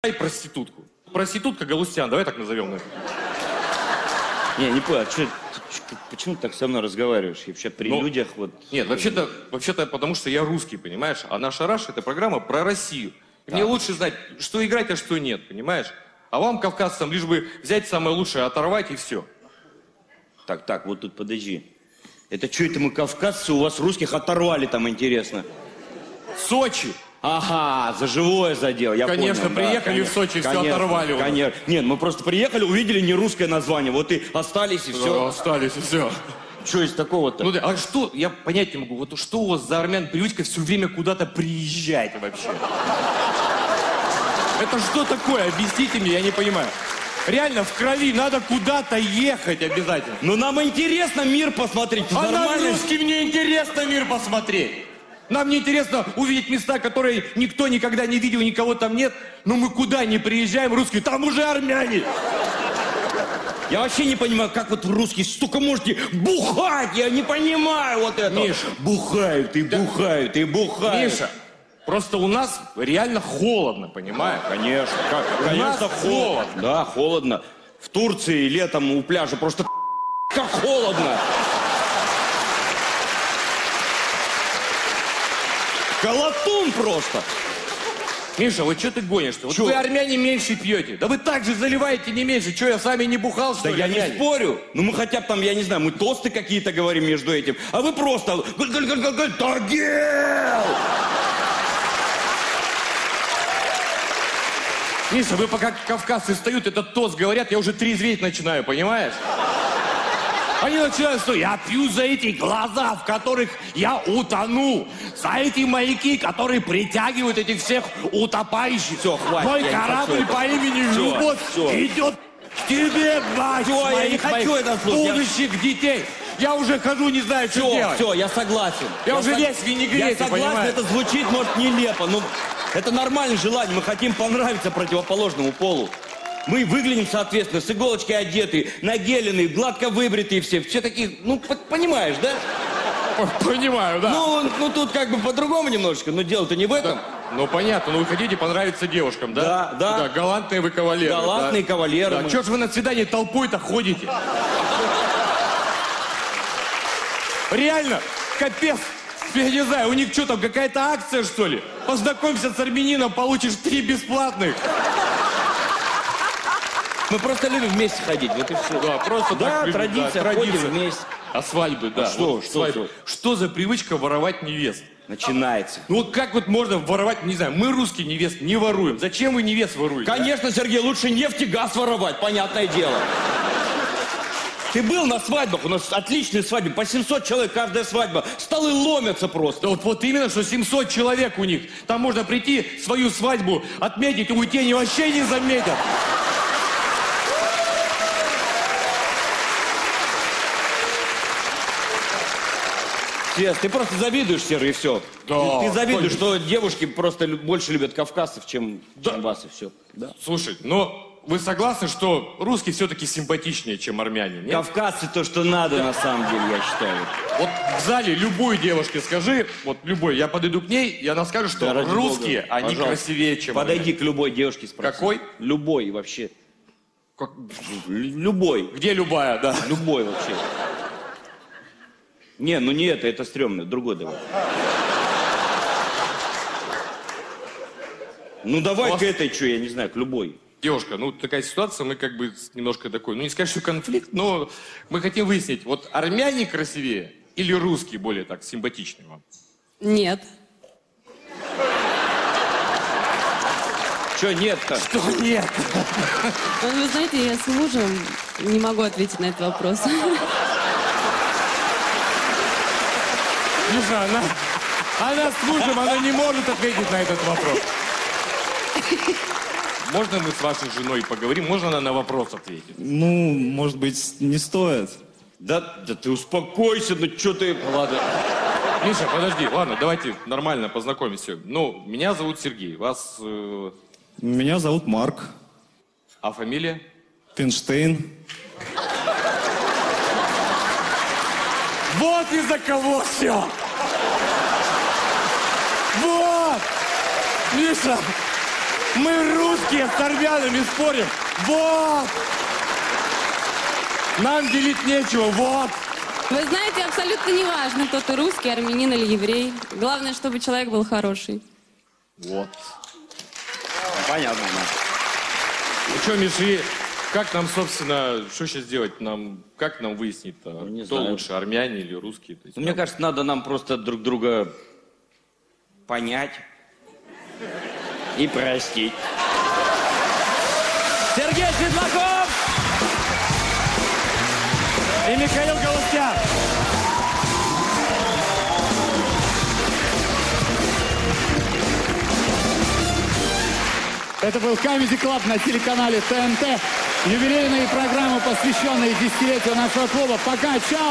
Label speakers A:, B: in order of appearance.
A: И проститутку. Проститутка Галустян, давай так назовем.
B: Не понял, почему ты так со мной разговариваешь? И вообще при людях вот...
A: Нет, вообще-то потому что я русский, понимаешь? А наша «Раш» — это программа про Россию. И мне лучше знать, что играть, а что нет, понимаешь? А вам, кавказцам, лишь бы взять самое лучшее, оторвать и все.
B: Так, вот тут подожди. Это что это мы, кавказцы, у вас русских оторвали там, интересно?
A: Сочи!
B: Ага, за живое задел, я
A: конечно,
B: понял.
A: Приехали в Сочи, все оторвали.
B: Конечно. Нет, мы просто приехали, увидели не русское название, вот и остались, и все.
A: Остались, и все.
B: Что из такого-то?
A: Ну, а что, я понять не могу, вот что у вас за армян привычка все время куда-то приезжать вообще? Это что такое? Объясните мне, я не понимаю. Реально, в крови надо куда-то ехать обязательно.
B: Ну, нам интересно мир посмотреть.
A: А нам, русским, не интересно мир посмотреть. Нам не интересно увидеть места, которые никто никогда не видел, никого там нет. Но мы куда не приезжаем, русские, там уже армяне.
B: Я вообще не понимаю, как вот русские столько можете бухать. Я не понимаю вот это.
A: Миша.
B: Бухают и бухают и бухают.
A: Миша, просто у нас реально холодно, понимаешь?
B: Конечно.
A: Конечно, холодно.
B: Да, холодно. В Турции летом у пляжа просто как холодно. Колотун просто.
A: Миша, вот что ты гонишь-то? Вот
B: Чё?
A: вы, армяне, меньше пьете. Да вы так же заливаете не меньше. Что, я сами не бухал, что
B: Да
A: ли?
B: я
A: армяне?
B: не спорю. Ну мы хотя бы там, я не знаю, мы тосты какие-то говорим между этим. А вы просто... Тагил!
A: Миша, вы пока кавказцы встают, этот тост говорят, я уже трезветь начинаю, понимаешь? Они начинают, что я пью за эти глаза, в которых я утону. За эти маяки, которые притягивают этих всех утопающих.
B: Все, хватит.
A: Мой корабль по имени Любовь идет к тебе, мать
B: я не
A: моих
B: хочу это слушать.
A: будущих детей. Я уже хожу, не знаю, что делать.
B: Все, я согласен.
A: Я уже весь в винегрете,
B: Я согласен,
A: понимаешь?
B: это звучит, может, нелепо, но это нормальное желание. Мы хотим понравиться противоположному полу. Мы выглядим, соответственно, с иголочки одетые, нагеленные, гладко выбритые все такие, ну, понимаешь, да?
A: Понимаю, да.
B: Ну, тут как бы по-другому немножечко, но дело-то не в этом.
A: Ну, понятно, но вы хотите понравиться девушкам, да?
B: Да.
A: Да, галантные вы кавалеры.
B: Галантные кавалеры.
A: Да. Чего ж вы на свидание толпой-то ходите? Реально, капец. Я не знаю, у них что там, какая-то акция, что ли? Познакомься с армянином, получишь 3 бесплатных.
B: Мы просто любим вместе ходить, вот и все.
A: Да, просто
B: да,
A: так любим,
B: традиция,
A: да,
B: ходим вместе.
A: А свадьбы, да.
B: Что,
A: вот
B: что,
A: свадьбы. Что за привычка воровать невест?
B: Начинается.
A: Ну вот как вот можно воровать, не знаю, мы, русские, невест не воруем. Зачем вы невест воруете?
B: Конечно, Сергей, лучше нефть и газ воровать, понятное дело. Ты был на свадьбах, у нас отличные свадьбы, по 700 человек каждая свадьба. Столы ломятся просто.
A: Да вот именно, что 700 человек у них. Там можно прийти, свою свадьбу отметить, и уйти, они вообще не заметят.
B: Серьез, ты просто завидуешь, Серый, и все.
A: Да,
B: ты завидуешь,
A: конечно.
B: что девушки просто больше любят кавказцев, чем вас, и все. Да.
A: Слушай, но вы согласны, что русские все-таки симпатичнее, чем армяне, нет?
B: Кавказцы то, что надо, на самом деле, я считаю.
A: Вот в зале любой девушке скажи, вот любой, я подойду к ней, и она скажет, что
B: Да, ради
A: русские,
B: Бога,
A: они
B: пожалуйста.
A: красивее, чем
B: Подойди к любой девушке, спроси.
A: Какой?
B: Любой вообще.
A: Как...
B: Любой.
A: Где любая, да?
B: Любой вообще. Не, ну не это стрёмно, другой давай. Ну давай к этой, что, я не знаю, к любой.
A: Девушка, ну такая ситуация, мы как бы немножко такой, ну не сказать, что конфликт, но мы хотим выяснить, вот армяне красивее или русские более так симпатичнее вам?
C: Нет.
B: Что нет-то?
A: Что нет?
C: Вы знаете, я с мужем не могу ответить на этот вопрос.
A: Миша, она с мужем, она не может ответить на этот вопрос. Можно мы с вашей женой поговорим? Можно она на вопрос ответит?
D: Ну, может быть, не стоит.
B: Да ты успокойся, ну что ты...
A: Ладно. Миша, подожди, ладно, давайте нормально познакомимся. Ну, меня зовут Сергей, вас...
D: Меня зовут Марк
A: А фамилия?
D: Пинштейн.
A: Вот из-за кого все! Вот! Миша, Мы русские с армянами спорим. Вот. Нам делить нечего, вот.
C: Вы знаете, абсолютно не важно, кто ты, русский, армянин или еврей. Главное, чтобы человек был хороший.
A: Вот.
B: Понятно.
A: Ну что, Миши, как нам, собственно, что сейчас делать? Как нам выяснить-то,
B: не
A: кто
B: знаю.
A: лучше, армяне или русские? То есть,
B: Мне кажется, надо нам просто друг друга понять и простить. Сергей Светлаков
A: И Михаил Галустян.
E: Это был Comedy Club на телеканале ТНТ. Юбилейные программы, посвященные десятилетию нашего клуба. Пока, чао!